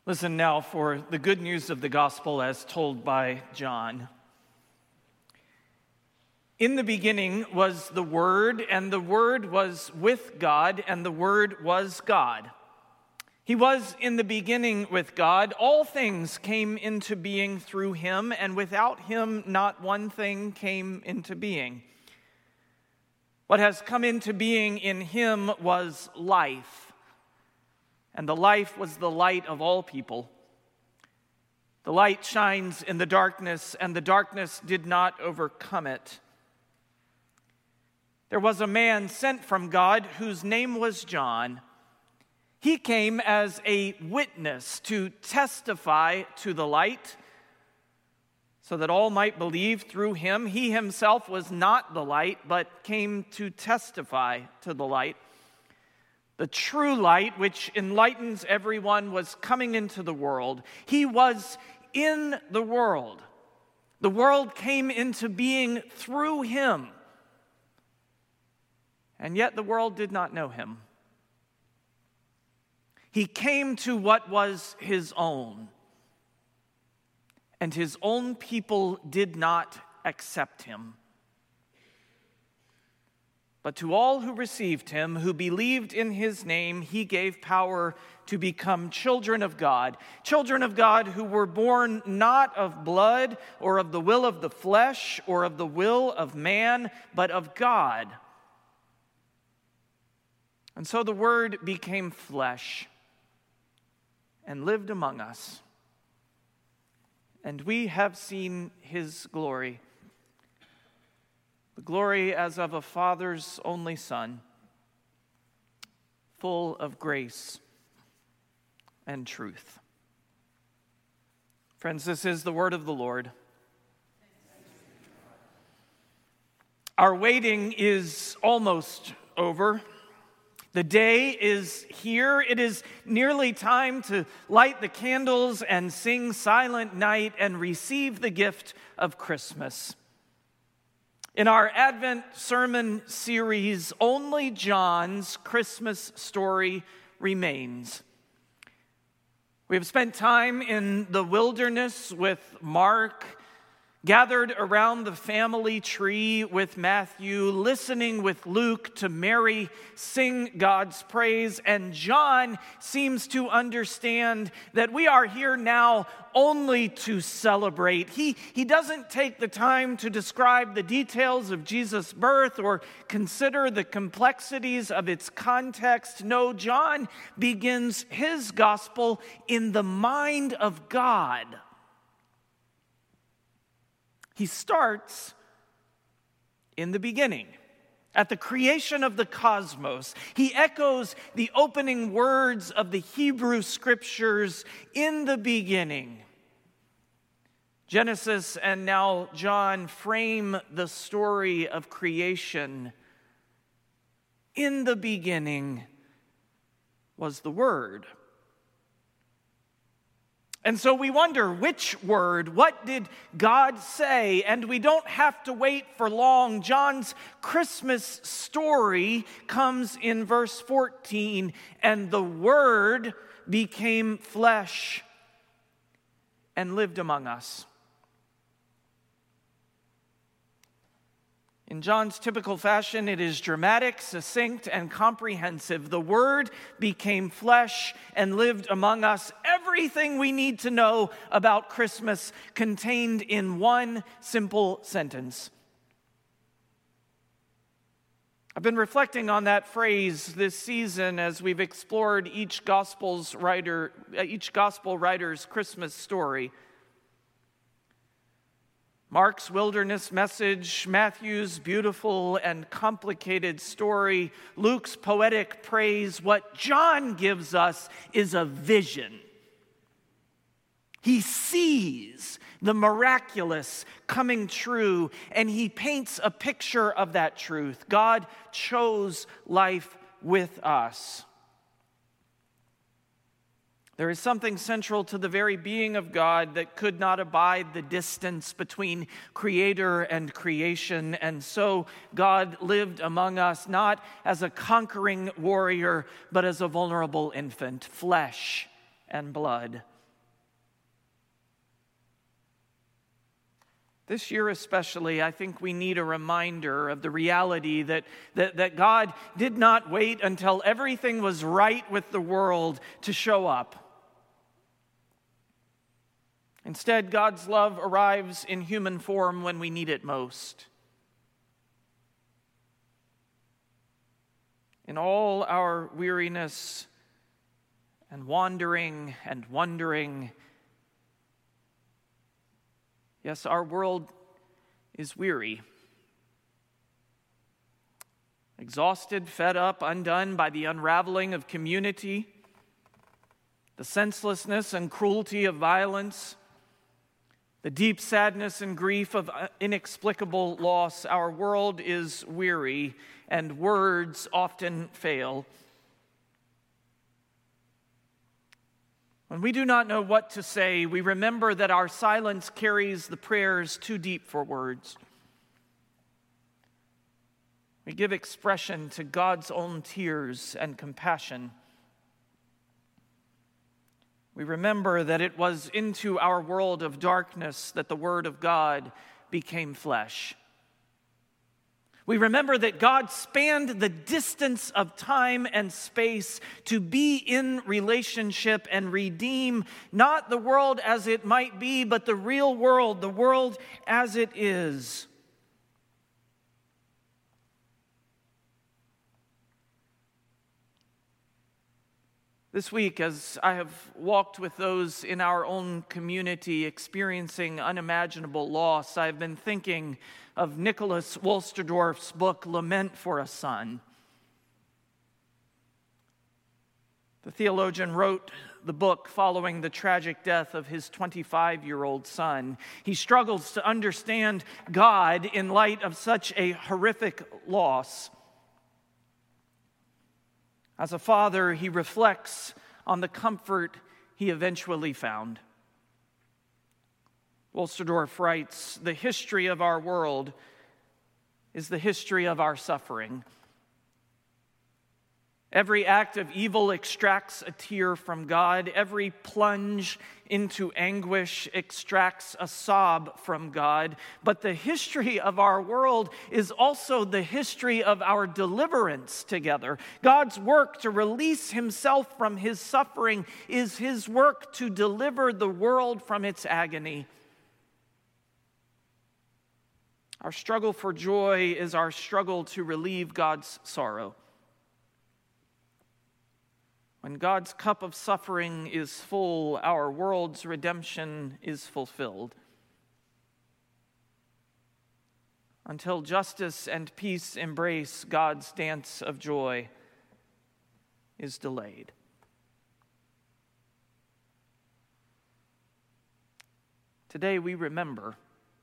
Listen now for the good news of the gospel as told by John. In the beginning was the Word, and the Word was with God, and the Word was God. He was in the beginning with God. All things came into being through him, and without him not one thing came into being. What has come into being in him was life, and the life was the light of all people. The light shines in the darkness, and the darkness did not overcome it. There was a man sent from God whose name was John. He came as a witness to testify to the light, so that all might believe through him. He himself was not the light, but came to testify to the light. The true light, which enlightens everyone, was coming into the world. He was in the world. The world came into being through him. And yet the world did not know him. He came to what was his own, and his own people did not accept him. But to all who received him, who believed in his name, he gave power to become children of God who were born not of blood or of the will of the flesh or of the will of man, but of God. And so the Word became flesh and lived among us. And we have seen his glory, the glory as of a Father's only Son, full of grace and truth. Friends, this is the word of the Lord. Our waiting is almost over. The day is here. It is nearly time to light the candles and sing Silent Night and receive the gift of Christmas. In our Advent sermon series, only John's Christmas story remains. We have spent time in the wilderness with Mark, gathered around the family tree with Matthew, listening with Luke to Mary sing God's praise, and John seems to understand that we are here now only to celebrate. He doesn't take the time to describe the details of Jesus' birth or consider the complexities of its context. No, John begins his gospel in the mind of God. He starts in the beginning, at the creation of the cosmos. He echoes the opening words of the Hebrew Scriptures, in the beginning. Genesis and now John frame the story of creation. In the beginning was the Word. And so we wonder, which word? What did God say? And we don't have to wait for long. John's Christmas story comes in verse 14. And the Word became flesh and lived among us. In John's typical fashion, it is dramatic, succinct, and comprehensive. The Word became flesh and lived among us. Everything we need to know about Christmas contained in one simple sentence. I've been reflecting on that phrase this season as we've explored each gospel writer's Christmas story. Mark's wilderness message, Matthew's beautiful and complicated story, Luke's poetic praise. What John gives us is a vision. He sees the miraculous coming true, and he paints a picture of that truth. God chose life with us. There is something central to the very being of God that could not abide the distance between creator and creation. And so God lived among us not as a conquering warrior, but as a vulnerable infant, flesh and blood. This year especially, I think we need a reminder of the reality that God did not wait until everything was right with the world to show up. Instead, God's love arrives in human form when we need it most. In all our weariness and wandering and wondering, yes, our world is weary. Exhausted, fed up, undone by the unraveling of community, the senselessness and cruelty of violence, the deep sadness and grief of inexplicable loss. Our world is weary, and words often fail. When we do not know what to say, we remember that our silence carries the prayers too deep for words. We give expression to God's own tears and compassion. We remember that it was into our world of darkness that the Word of God became flesh. We remember that God spanned the distance of time and space to be in relationship and redeem not the world as it might be, but the real world, the world as it is. This week, as I have walked with those in our own community experiencing unimaginable loss, I've been thinking of Nicholas Wolsterdorf's book, Lament for a Son. The theologian wrote the book following the tragic death of his 25-year-old son. He struggles to understand God in light of such a horrific loss. As a father, he reflects on the comfort he eventually found. Wolsterdorf writes, "The history of our world is the history of our suffering. Every act of evil extracts a tear from God. Every plunge into anguish extracts a sob from God. But the history of our world is also the history of our deliverance together. God's work to release himself from his suffering is his work to deliver the world from its agony. Our struggle for joy is our struggle to relieve God's sorrow. When God's cup of suffering is full, our world's redemption is fulfilled. Until justice and peace embrace, God's dance of joy is delayed." Today we remember.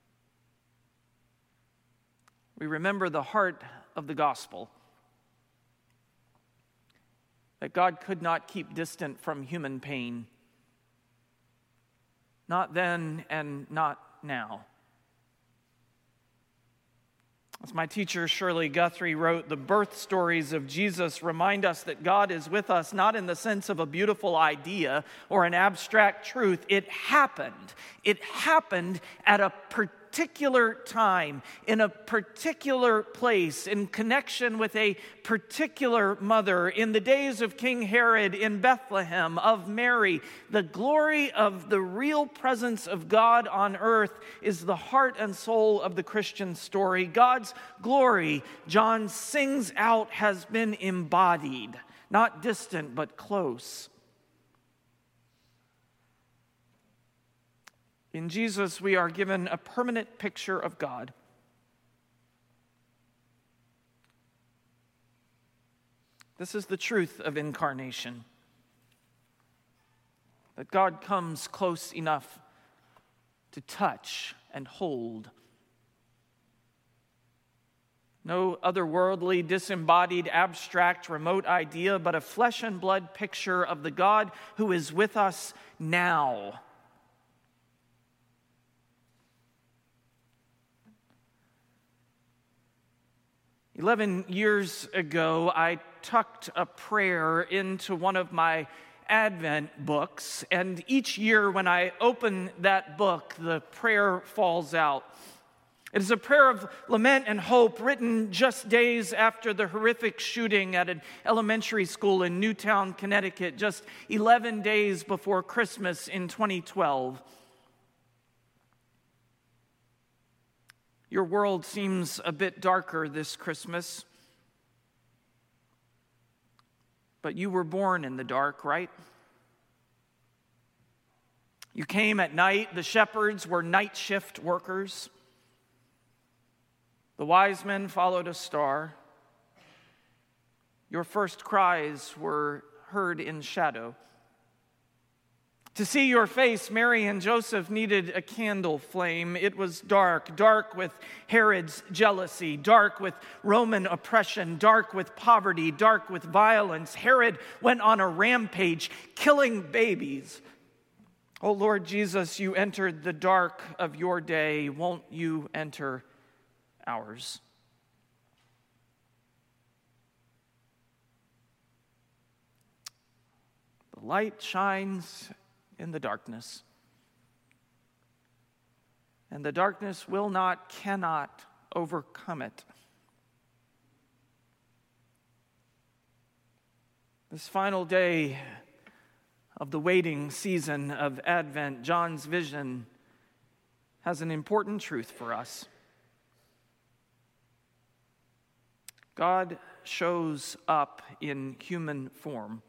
We remember the heart of the gospel. That God could not keep distant from human pain. Not then and not now. As my teacher Shirley Guthrie wrote, the birth stories of Jesus remind us that God is with us not in the sense of a beautiful idea or an abstract truth. It happened. It happened at a particular time, in a particular place, in connection with a particular mother, in the days of King Herod in Bethlehem, of Mary. The glory of the real presence of God on earth is the heart and soul of the Christian story. God's glory, John sings out, has been embodied, not distant but close. In Jesus, we are given a permanent picture of God. This is the truth of incarnation. That God comes close enough to touch and hold. No otherworldly, disembodied, abstract, remote idea, but a flesh and blood picture of the God who is with us now. "11 years ago, I tucked a prayer into one of my Advent books, and each year when I open that book, the prayer falls out. It is a prayer of lament and hope written just days after the horrific shooting at an elementary school in Newtown, Connecticut, just 11 days before Christmas in 2012. Your world seems a bit darker this Christmas, but you were born in the dark, right? You came at night. The shepherds were night shift workers. The wise men followed a star. Your first cries were heard in shadow. To see your face, Mary and Joseph needed a candle flame. It was dark, dark with Herod's jealousy, dark with Roman oppression, dark with poverty, dark with violence. Herod went on a rampage, killing babies. Oh Lord Jesus, you entered the dark of your day. Won't you enter ours? The light shines in the darkness, and the darkness cannot overcome it. This final day of the waiting season of Advent, John's vision has an important truth for us. God shows up in human form.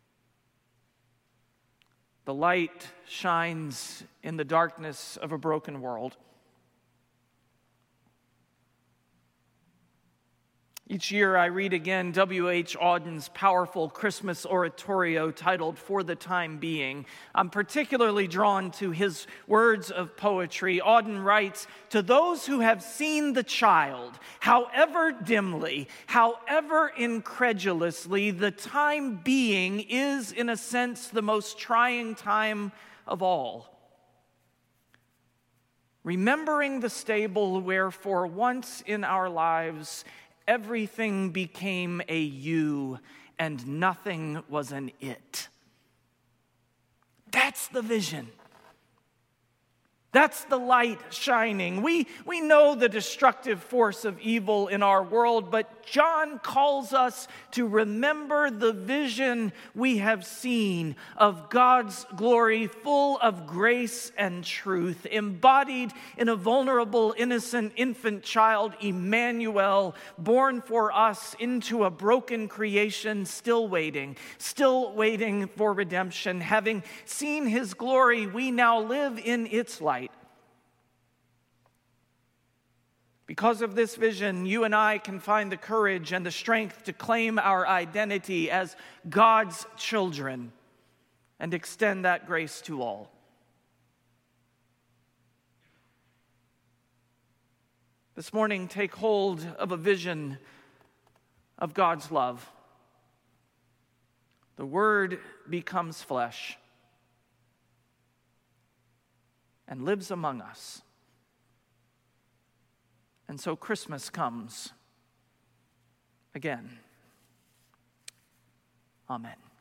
The light shines in the darkness of a broken world. Each year I read again W.H. Auden's powerful Christmas oratorio titled For the Time Being. I'm particularly drawn to his words of poetry. Auden writes, "To those who have seen the child, however dimly, however incredulously, the time being is in a sense the most trying time of all. Remembering the stable where for once in our lives everything became a you and nothing was an it." That's the vision. That's the light shining. We know the destructive force of evil in our world, but John calls us to remember the vision we have seen of God's glory, full of grace and truth, embodied in a vulnerable, innocent infant child, Emmanuel, born for us into a broken creation, still waiting for redemption. Having seen his glory, we now live in its light. Because of this vision, you and I can find the courage and the strength to claim our identity as God's children and extend that grace to all. This morning, take hold of a vision of God's love. The Word becomes flesh and lives among us. And so Christmas comes again. Amen.